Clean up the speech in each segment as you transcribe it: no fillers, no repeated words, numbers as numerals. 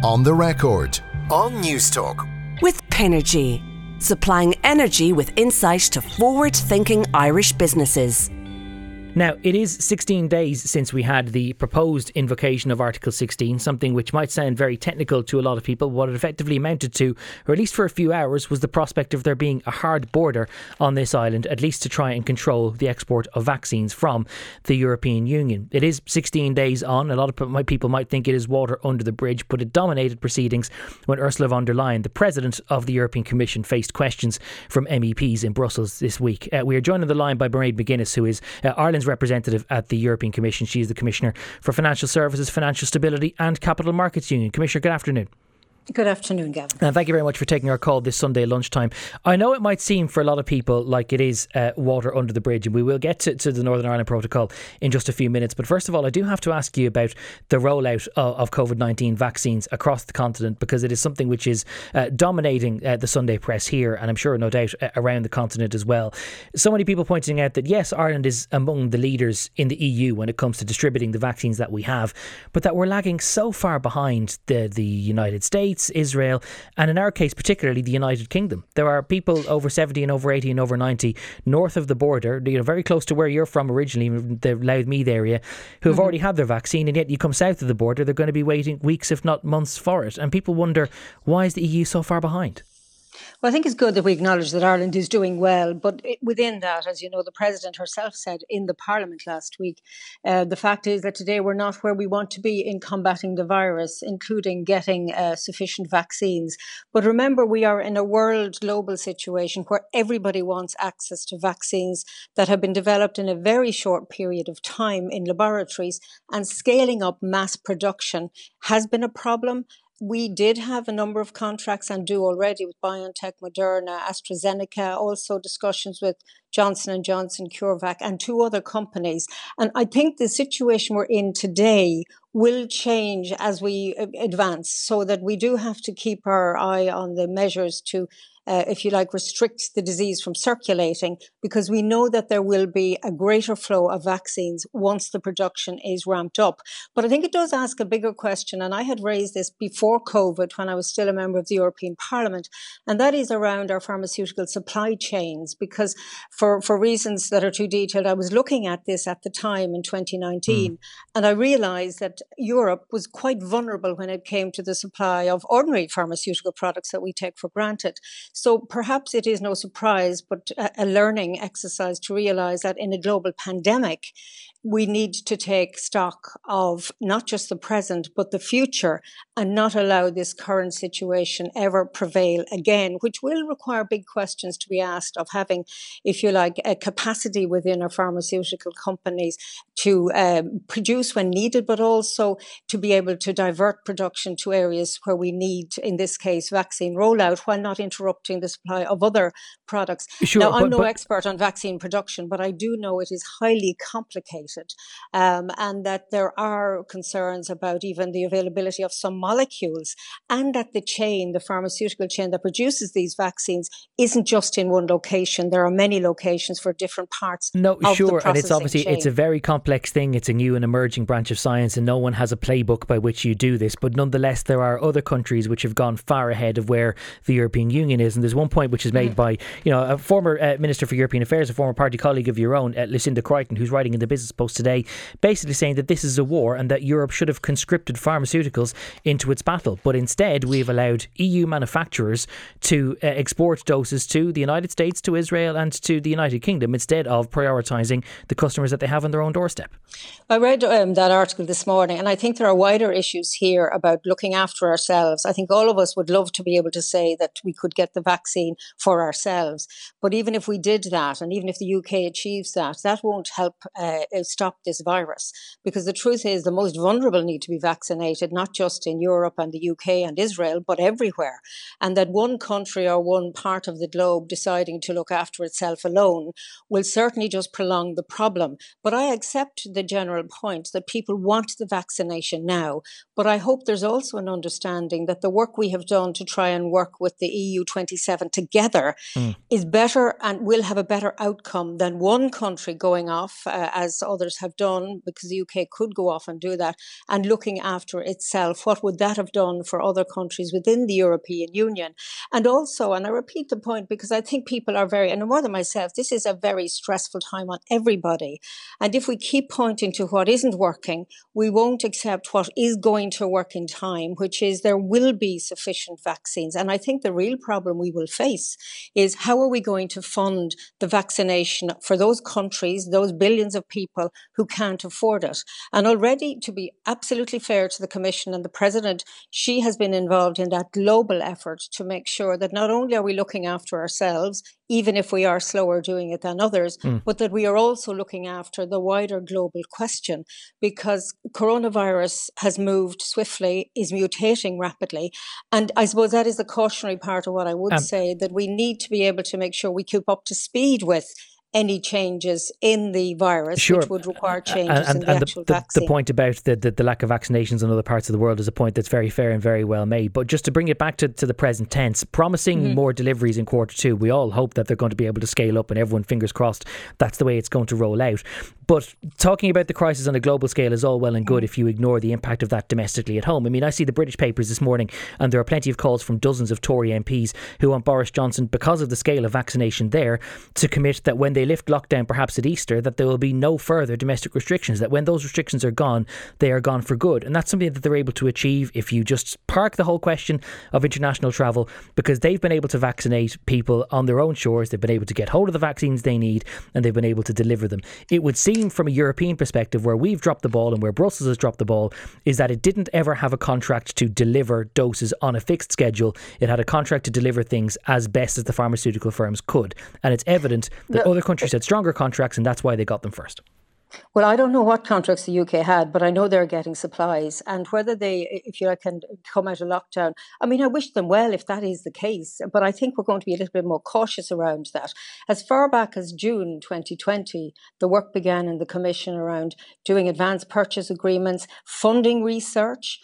On the Record on Newstalk. With Pinergy, supplying energy with insight to forward-thinking Irish businesses. Now, it is 16 days since we had the proposed invocation of Article 16, something which might sound very technical to a lot of people. What it effectively amounted to, or at least for a few hours, was the prospect of there being a hard border on this island, at least to try and control the export of vaccines from the European Union. It is 16 days on. A lot of people might think it is water under the bridge, but it dominated proceedings when Ursula von der Leyen, the President of the European Commission, faced questions from MEPs in Brussels this week. We are joined on the line by Mairead McGuinness, who is Ireland's representative at the European Commission. She is the Commissioner for Financial Services, Financial Stability and Capital Markets Union. Commissioner, good afternoon. Good afternoon, Gavin. And thank you very much for taking our call this Sunday lunchtime. I know it might seem for a lot of people like it is water under the bridge, and we will get to the Northern Ireland Protocol in just a few minutes. But first of all, I do have to ask you about the rollout of COVID-19 vaccines across the continent, because it is something which is dominating the Sunday press here, and I'm sure no doubt around the continent as well. So many people pointing out that yes, Ireland is among the leaders in the EU when it comes to distributing the vaccines that we have, but that we're lagging so far behind the United States, Israel, and in our case particularly the United Kingdom. There are people over 70 and over 80 and over 90 north of the border, very close to where you're from originally, the Louth-Meath area, who have already had their vaccine, and yet you come south of the border, they're going to be waiting weeks if not months for it. And people wonder, why is the EU so far behind? Well, I think it's good that we acknowledge that Ireland is doing well, but within that, as you know, the President herself said in the Parliament last week, the fact is that today we're not where we want to be in combating the virus, including getting sufficient vaccines. But remember, we are in a world global situation where everybody wants access to vaccines that have been developed in a very short period of time in laboratories, and scaling up mass production has been a problem. We did have a number of contracts and do already with BioNTech, Moderna, AstraZeneca, also discussions with Johnson & Johnson, CureVac and two other companies. And I think the situation we're in today will change as we advance, so that we do have to keep our eye on the measures to if you like, restrict the disease from circulating, because we know that there will be a greater flow of vaccines once the production is ramped up. But I think it does ask a bigger question, and I had raised this before COVID when I was still a member of the European Parliament, and that is around our pharmaceutical supply chains, because for reasons that are too detailed, I was looking at this at the time in 2019, and I realised that Europe was quite vulnerable when it came to the supply of ordinary pharmaceutical products that we take for granted. So perhaps it is no surprise, but a learning exercise to realise that in a global pandemic, we need to take stock of not just the present, but the future, and not allow this current situation ever prevail again, which will require big questions to be asked of having, if you like, a capacity within our pharmaceutical companies to produce when needed, but also to be able to divert production to areas where we need, in this case, vaccine rollout, while not interrupting the supply of other products. Sure, now, I'm no expert on vaccine production, but I do know it is highly complicated. And that there are concerns about even the availability of some molecules, and that the pharmaceutical chain that produces these vaccines isn't just in one location. There are many locations for different parts of the processing and it's obviously chain. It's a very complex thing. It's a new and emerging branch of science, and no one has a playbook by which you do this. But nonetheless, there are other countries which have gone far ahead of where the European Union is. And there's one point which is made by a former Minister for European Affairs, a former party colleague of your own, Lucinda Creighton, who's writing in the Business Post today, basically saying that this is a war and that Europe should have conscripted pharmaceuticals into its battle. But instead, we've allowed EU manufacturers to export doses to the United States, to Israel and to the United Kingdom, instead of prioritising the customers that they have on their own doorstep. I read that article this morning, and I think there are wider issues here about looking after ourselves. I think all of us would love to be able to say that we could get the vaccine for ourselves. But even if we did that, and even if the UK achieves that, that won't help stop this virus. Because the truth is, the most vulnerable need to be vaccinated, not just in Europe and the UK and Israel, but everywhere. And that one country or one part of the globe deciding to look after itself alone will certainly just prolong the problem. But I accept the general point that people want the vaccination now. But I hope there's also an understanding that the work we have done to try and work with the EU 27 together is better and will have a better outcome than one country going off, as others have done, because the UK could go off and do that, and looking after itself. What would that have done for other countries within the European Union? And also, and I repeat the point because I think people are very, and more than myself, this is a very stressful time on everybody. And if we keep pointing to what isn't working, we won't accept what is going to work in time, which is there will be sufficient vaccines. And I think the real problem we will face is how are we going to fund the vaccination for those countries, those billions of people who can't afford it. And already, to be absolutely fair to the Commission and the President, she has been involved in that global effort to make sure that not only are we looking after ourselves, even if we are slower doing it than others, but that we are also looking after the wider global question, because coronavirus has moved swiftly, is mutating rapidly. And I suppose that is the cautionary part of what I would say, that we need to be able to make sure we keep up to speed with any changes in the virus, which would require changes in the actual vaccine. The point about the lack of vaccinations in other parts of the world is a point that's very fair and very well made. But just to bring it back to the present tense, promising more deliveries in Q2, we all hope that they're going to be able to scale up, and everyone, fingers crossed, that's the way it's going to roll out. But talking about the crisis on a global scale is all well and good if you ignore the impact of that domestically at home. I mean, I see the British papers this morning, and there are plenty of calls from dozens of Tory MPs who want Boris Johnson, because of the scale of vaccination there, to commit that when they lift lockdown, perhaps at Easter, that there will be no further domestic restrictions, that when those restrictions are gone, they are gone for good. And that's something that they're able to achieve if you just park the whole question of international travel, because they've been able to vaccinate people on their own shores, they've been able to get hold of the vaccines they need, and they've been able to deliver them. It would seem from a European perspective, where we've dropped the ball and where Brussels has dropped the ball, is that it didn't ever have a contract to deliver doses on a fixed schedule. It had a contract to deliver things as best as the pharmaceutical firms could. And it's evident that other countries had stronger contracts, and that's why they got them first. Well, I don't know what contracts the UK had, but I know they're getting supplies. And whether they, if you like, can come out of lockdown, I mean, I wish them well if that is the case. But I think we're going to be a little bit more cautious around that. As far back as June 2020, the work began in the Commission around doing advance purchase agreements, funding research,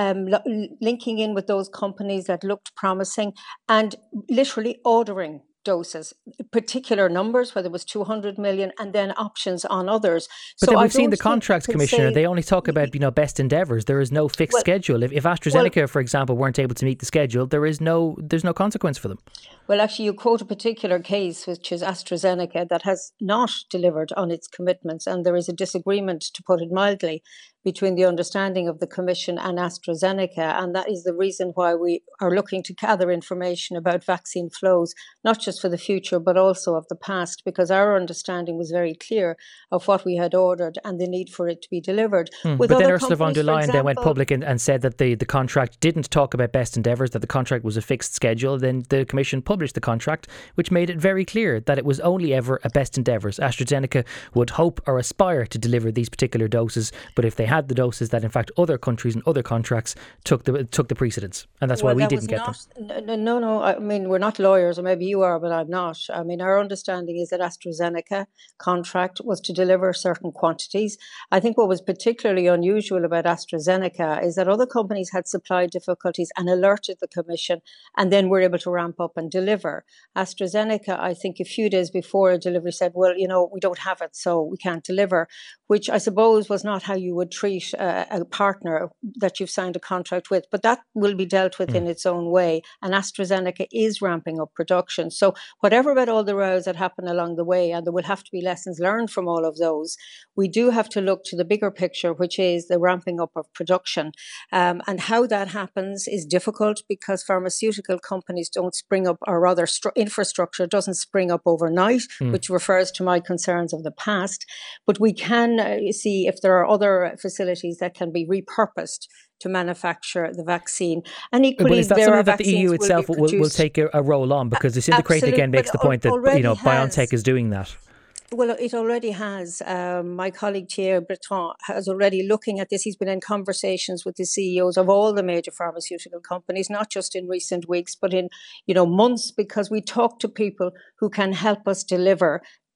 linking in with those companies that looked promising, and literally ordering doses, particular numbers, whether it was 200 million, and then options on others. But then we've seen the contracts, Commissioner, they only talk about, best endeavours. There is no fixed schedule. If AstraZeneca, for example, weren't able to meet the schedule, there's no consequence for them. Well, actually, you quote a particular case, which is AstraZeneca, that has not delivered on its commitments, and there is a disagreement, to put it mildly, between the understanding of the Commission and AstraZeneca, and that is the reason why we are looking to gather information about vaccine flows, not just for the future, but also of the past, because our understanding was very clear of what we had ordered and the need for it to be delivered. But then Ursula von der Leyen then went public and said that the contract didn't talk about best endeavours, that the contract was a fixed schedule. Then the Commission published the contract, which made it very clear that it was only ever a best endeavours. AstraZeneca would hope or aspire to deliver these particular doses, but if they had the doses, that in fact other countries and other contracts took the precedence, and that's why we didn't get them. No. I mean, we're not lawyers, or maybe you are, but I'm not. I mean, our understanding is that AstraZeneca contract was to deliver certain quantities. I think what was particularly unusual about AstraZeneca is that other companies had supply difficulties and alerted the Commission, and then were able to ramp up and deliver. AstraZeneca, I think a few days before a delivery said, well, we don't have it, so we can't deliver, which I suppose was not how you would treat a partner that you've signed a contract with. But that will be dealt with in its own way. And AstraZeneca is ramping up production. So whatever about all the rows that happen along the way, and there will have to be lessons learned from all of those, we do have to look to the bigger picture, which is the ramping up of production. And how that happens is difficult, because pharmaceutical companies don't spring up, or rather infrastructure doesn't spring up overnight, which refers to my concerns of the past. But we can see if there are other facilities that can be repurposed to manufacture the vaccine. And equally, is that something that the EU itself will take a role on? Because the syndicate again makes the point that BioNTech is doing that. Well, it already has. My colleague Thierry Breton has already looking at this. He's been in conversations with the CEOs of all the major pharmaceutical companies, not just in recent weeks, but in months, because we talk to people who can help us deliver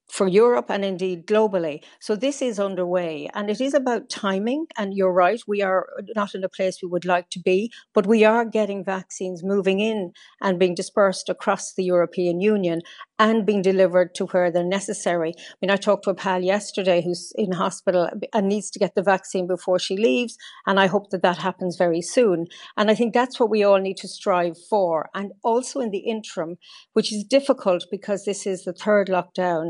for Europe and indeed globally. So this is underway, and it is about timing. And you're right, we are not in a place we would like to be, but we are getting vaccines moving in and being dispersed across the European Union and being delivered to where they're necessary. I mean, I talked to a pal yesterday who's in hospital and needs to get the vaccine before she leaves, and I hope that that happens very soon. And I think that's what we all need to strive for. And also in the interim, which is difficult because this is the third lockdown,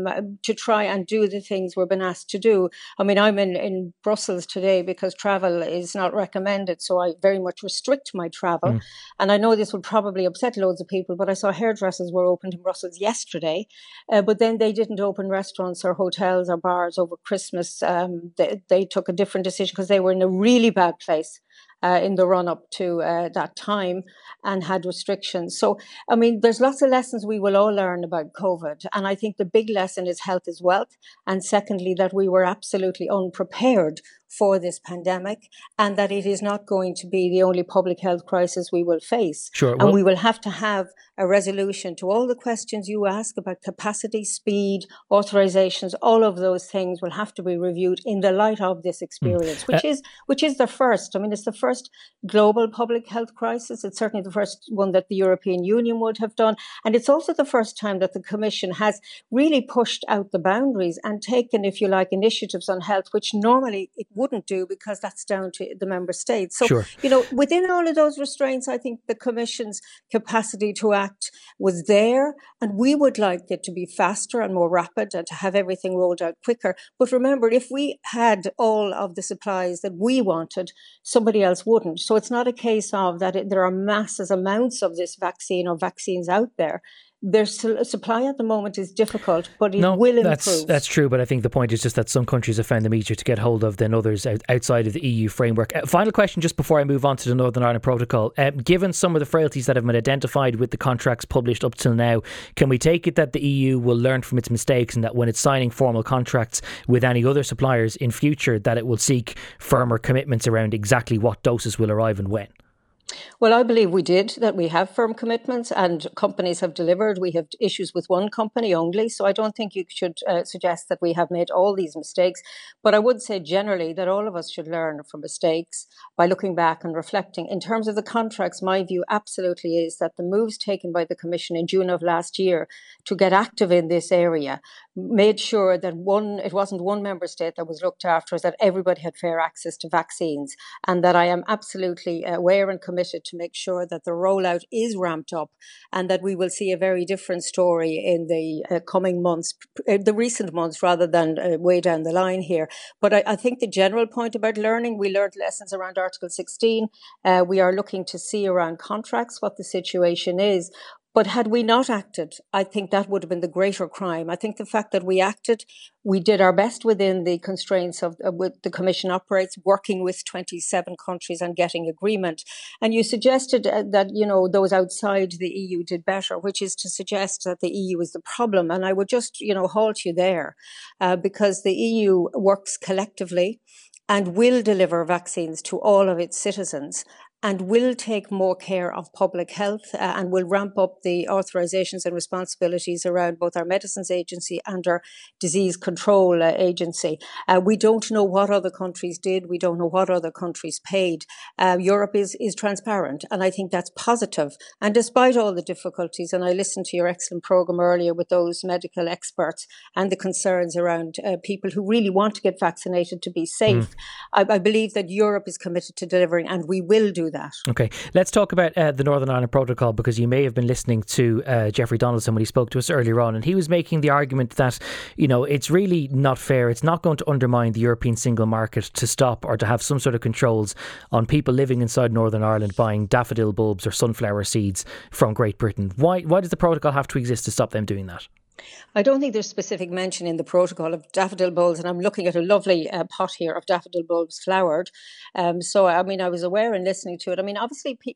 to try and do the things we've been asked to do. I mean, I'm in Brussels today because travel is not recommended, so I very much restrict my travel. And I know this will probably upset loads of people, but I saw hairdressers were opened in Brussels yesterday, but then they didn't open restaurants or hotels or bars over Christmas. They took a different decision because they were in a really bad place in the run-up to that time and had restrictions. So, I mean, there's lots of lessons we will all learn about COVID. And I think the big lesson is health is wealth. And secondly, that we were absolutely unprepared for this pandemic and that it is not going to be the only public health crisis we will face. Sure. And we will have to have a resolution to all the questions you ask about capacity, speed, authorizations. All of those things will have to be reviewed in the light of this experience, which is the first. I mean, it's the first global public health crisis. It's certainly the first one that the European Union would have done. And it's also the first time that the Commission has really pushed out the boundaries and taken, if you like, initiatives on health, which normally it wouldn't do because that's down to the member states. So, Sure. you know, within all of those restraints, I think the Commission's capacity to act was there, and we would like it to be faster and more rapid and to have everything rolled out quicker. But remember, if we had all of the supplies that we wanted, somebody else wouldn't. So it's not a case of that there are massive amounts of this vaccine or vaccines out there. Their supply at the moment is difficult, but it will improve. That's true, but I think the point is just that some countries have found them easier to get hold of than others outside of the EU framework. Final question just before I move on to the Northern Ireland Protocol. Given some of the frailties that have been identified with the contracts published up till now, can we take it that the EU will learn from its mistakes and that when it's signing formal contracts with any other suppliers in future, that it will seek firmer commitments around exactly what doses will arrive and when? Well, I believe we did, that we have firm commitments and companies have delivered. We have issues with one company only. So I don't think you should suggest that we have made all these mistakes. But I would say generally that all of us should learn from mistakes by looking back and reflecting. In terms of the contracts, my view absolutely is that the moves taken by the Commission in June of last year to get active in this area made sure that it wasn't one member state that was looked after, that everybody had fair access to vaccines, and that I am absolutely aware and committed to make sure that the rollout is ramped up and that we will see a very different story in the coming months, the recent months, rather than way down the line here. But I think the general point about learning, we learned lessons around Article 16. We are looking to see around contracts what the situation is. But had we not acted, I think that would have been the greater crime. I think the fact that we acted, we did our best within the constraints of with the Commission operates, working with 27 countries and getting agreement. And you suggested that, you know, those outside the EU did better, which is to suggest that the EU is the problem. And I would just, you know, halt you there because the EU works collectively and will deliver vaccines to all of its citizens, and will take more care of public health and will ramp up the authorizations and responsibilities around both our medicines agency and our disease control agency. We don't know what other countries did. We don't know what other countries paid. Europe is transparent, and I think that's positive. And despite all the difficulties, and I listened to your excellent programme earlier with those medical experts and the concerns around people who really want to get vaccinated to be safe, I believe that Europe is committed to delivering, and we will do that. Okay, let's talk about the Northern Ireland Protocol, because you may have been listening to Jeffrey Donaldson when he spoke to us earlier on, and he was making the argument that, you know, it's really not fair. It's not going to undermine the European single market to stop or to have some sort of controls on people living inside Northern Ireland buying daffodil bulbs or sunflower seeds from Great Britain. Why does the protocol have to exist to stop them doing that? I don't think there's specific mention in the protocol of daffodil bulbs, and I'm looking at a lovely pot here of daffodil bulbs flowered. So, I mean, I was aware in listening to it. I mean, obviously,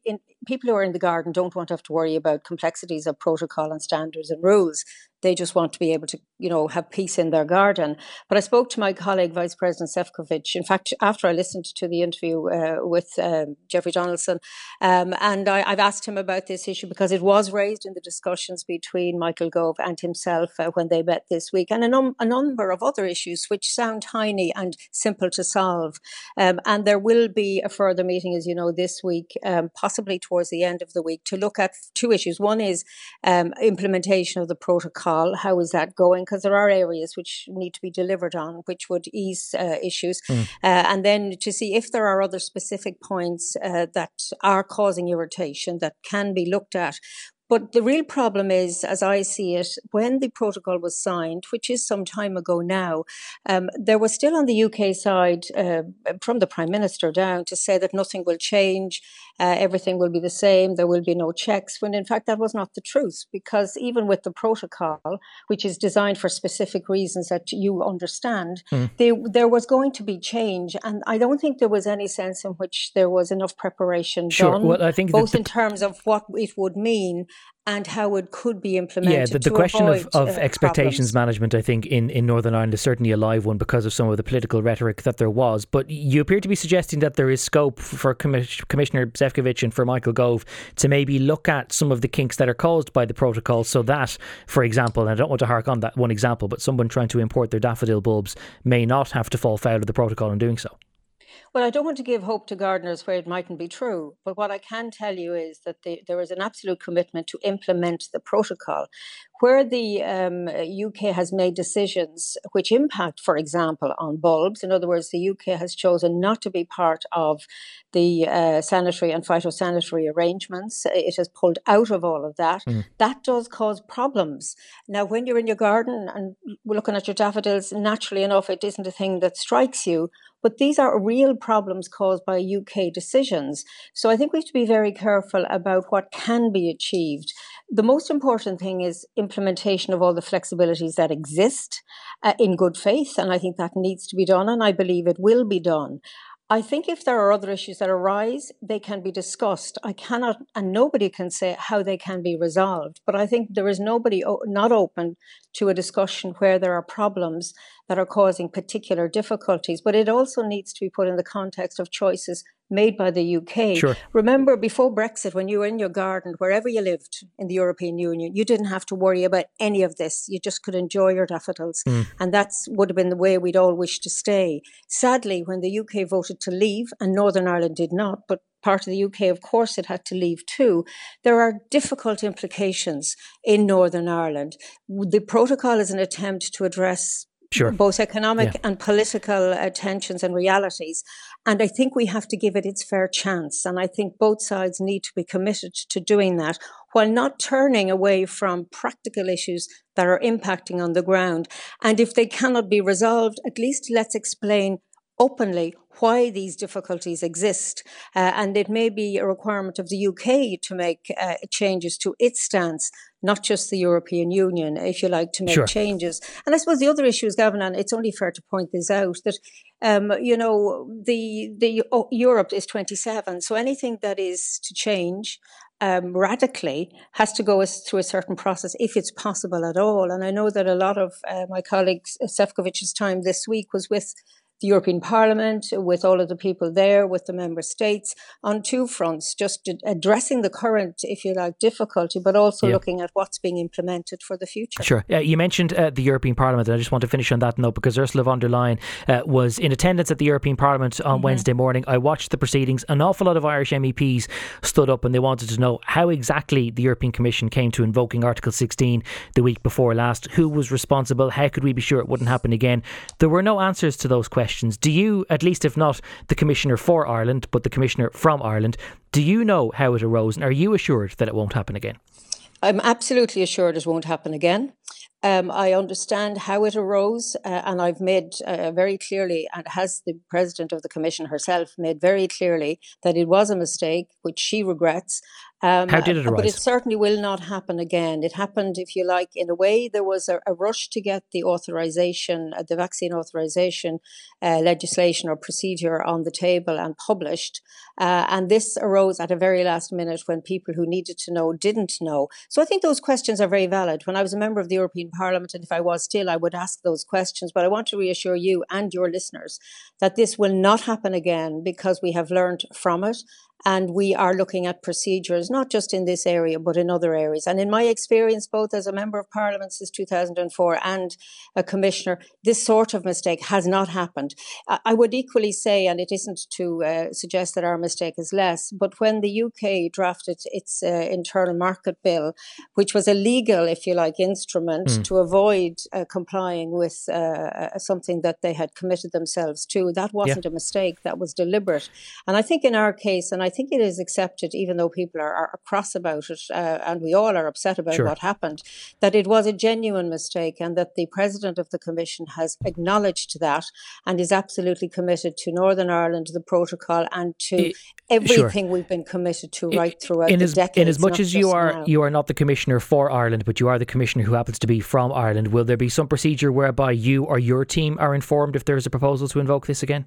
people who are in the garden don't want to have to worry about complexities of protocol and standards and rules. They just want to be able to, have peace in their garden. But I spoke to my colleague, Vice President Šefčovič, in fact, after I listened to the interview with Jeffrey Donaldson, and I've asked him about this issue because it was raised in the discussions between Michael Gove and himself when they met this week, and a number of other issues which sound tiny and simple to solve. And there will be a further meeting, as you know, this week, possibly towards the end of the week, to look at two issues. One is implementation of the protocol. How is that going? Because there are areas which need to be delivered on, which would ease issues. And then to see if there are other specific points that are causing irritation that can be looked at. But the real problem is, as I see it, when the protocol was signed, which is some time ago now, there was still on the UK side, from the Prime Minister down, to say that nothing will change, everything will be the same, there will be no checks, when in fact that was not the truth. Because even with the protocol, which is designed for specific reasons that you understand, there was going to be change. And I don't think there was any sense in which there was enough preparation done, well, I think both in terms of what it would mean and how it could be implemented. Yeah, the question of expectations problems. management, I think, in Northern Ireland is certainly a live one because of some of the political rhetoric that there was. But you appear to be suggesting that there is scope for Commissioner Šefčovič and for Michael Gove to maybe look at some of the kinks that are caused by the protocol, so that, for example, and I don't want to hark on that one example, but someone trying to import their daffodil bulbs may not have to fall foul of the protocol in doing so. Well, I don't want to give hope to gardeners where it mightn't be true, but what I can tell you is that there is an absolute commitment to implement the protocol. Where the UK has made decisions which impact, for example, on bulbs, in other words, the UK has chosen not to be part of the sanitary and phytosanitary arrangements. It has pulled out of all of that. That does cause problems. Now, when you're in your garden and looking at your daffodils, naturally enough, it isn't a thing that strikes you. But these are real problems caused by UK decisions. So I think we have to be very careful about what can be achieved. The most important thing is implementation of all the flexibilities that exist in good faith. And I think that needs to be done. And I believe it will be done. I think if there are other issues that arise, they can be discussed. I cannot, and nobody can say how they can be resolved. But I think there is nobody not open to a discussion where there are problems that are causing particular difficulties. But it also needs to be put in the context of choices made by the UK. Sure. Remember, before Brexit, when you were in your garden, wherever you lived in the European Union, you didn't have to worry about any of this. You just could enjoy your daffodils. And that would have been the way we'd all wish to stay. Sadly, when the UK voted to leave, and Northern Ireland did not, but part of the UK, of course, it had to leave too, there are difficult implications in Northern Ireland. The protocol is an attempt to address both economic and political tensions and realities. And I think we have to give it its fair chance. And I think both sides need to be committed to doing that while not turning away from practical issues that are impacting on the ground. And if they cannot be resolved, at least let's explain openly why these difficulties exist. And it may be a requirement of the UK to make changes to its stance, not just the European Union, if you like, to make changes. And I suppose the other issue is, Gavin, and it's only fair to point this out, that, Europe is 27. So anything that is to change radically has to go through a certain process, if it's possible at all. And I know that a lot of my colleagues, Šefčovič's time this week was with the European Parliament, with all of the people there, with the member states, on two fronts, just addressing the current, if you like, difficulty, but also looking at what's being implemented for the future. Sure. You mentioned the European Parliament, and I just want to finish on that note, because Ursula von der Leyen was in attendance at the European Parliament on Wednesday morning. I watched the proceedings. An awful lot of Irish MEPs stood up and they wanted to know how exactly the European Commission came to invoking Article 16 the week before last. Who was responsible? How could we be sure it wouldn't happen again? There were no answers to those questions. Do you, at least if not the Commissioner for Ireland, but the Commissioner from Ireland, do you know how it arose, and are you assured that it won't happen again? I'm absolutely assured it won't happen again. I understand how it arose, and I've made very clearly, and has the President of the Commission herself made very clearly, that it was a mistake, which she regrets. How did it arise? But it certainly will not happen again. It happened, if you like, in a way. There was a rush to get the authorization, the vaccine authorization legislation or procedure on the table and published. And this arose at a very last minute when people who needed to know didn't know. So I think those questions are very valid. When I was a member of the European Parliament, and if I was still, I would ask those questions. But I want to reassure you and your listeners that this will not happen again, because we have learned from it. And we are looking at procedures, not just in this area, but in other areas. And in my experience, both as a member of Parliament since 2004 and a commissioner, this sort of mistake has not happened. I would equally say, and it isn't to suggest that our mistake is less, but when the UK drafted its internal market bill, which was a legal, if you like, instrument to avoid complying with something that they had committed themselves to, that wasn't a mistake, that was deliberate. And I think in our case, and I think it is accepted, even though people are cross about it, and we all are upset about what happened, that it was a genuine mistake, and that the President of the Commission has acknowledged that and is absolutely committed to Northern Ireland, the protocol, and to everything we've been committed to right throughout the decades. In as much as you are not the Commissioner for Ireland, but you are the Commissioner who happens to be from Ireland, will there be some procedure whereby you or your team are informed if there is a proposal to invoke this again?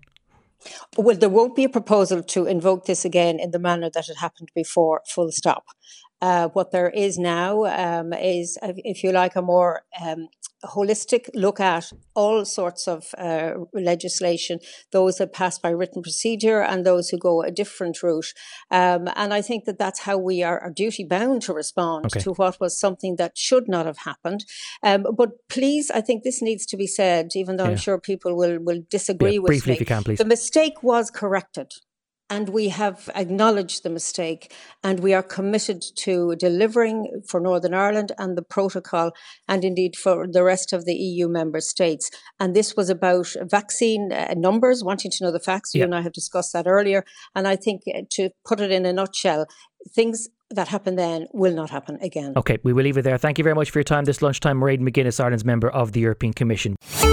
Well, there won't be a proposal to invoke this again in the manner that it happened before, full stop. What there is now is, if you like, a more holistic look at all sorts of legislation, those that pass by written procedure and those who go a different route. And I think that that's how we are duty bound to respond to what was something that should not have happened. But please, I think this needs to be said, even though I'm sure people will disagree with briefly, me. if you can, please. The mistake was corrected. And we have acknowledged the mistake, and we are committed to delivering for Northern Ireland and the protocol, and indeed for the rest of the EU member states. And this was about vaccine numbers, wanting to know the facts. You and I have discussed that earlier. And I think, to put it in a nutshell, things that happened then will not happen again. Okay, we will leave it there. Thank you very much for your time this lunchtime. Mairead McGuinness, Ireland's member of the European Commission.